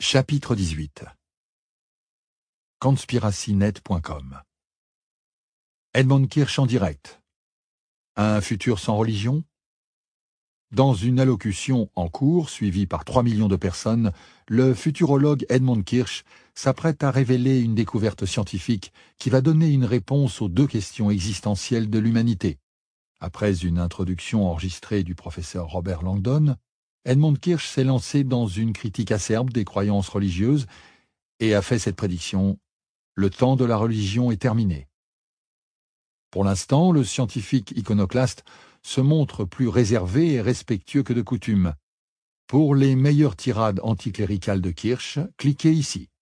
Chapitre 18 Conspiracynet.com Edmund Kirsch en direct. Un futur sans religion? Dans une allocution en cours, suivie par 3 millions de personnes, le futurologue Edmund Kirsch s'apprête à révéler une découverte scientifique qui va donner une réponse aux 2 questions existentielles de l'humanité. Après une introduction enregistrée du professeur Robert Langdon, Edmund Kirsch s'est lancé dans une critique acerbe des croyances religieuses et a fait cette prédiction: le temps de la religion est terminé. Pour l'instant, le scientifique iconoclaste se montre plus réservé et respectueux que de coutume. Pour les meilleures tirades anticléricales de Kirsch, cliquez ici.